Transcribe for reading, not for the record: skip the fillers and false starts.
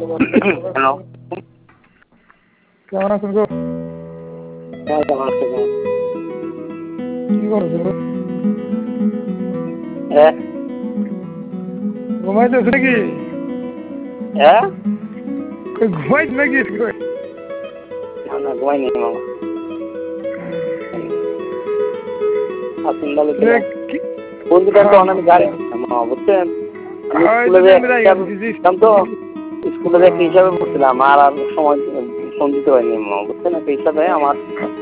Hello. কেমন আছেন গো? কি করছো গো? হ্যাঁ ঘুমাইতেছে নাকি? হ্যাঁ ঘুমাইছে নাকি? না না ঘুমাই নেই মামা। আপনি ভালো ছিলেন? বন্ধুটা তো অনেক গাড়ি মামা বুঝছেন। আমি স্কুলে যে হিসাবে পড়ছিলাম আর সময় ফোন দিতে পারিনি মামা বুঝছেন, একটা হিসাবে আমার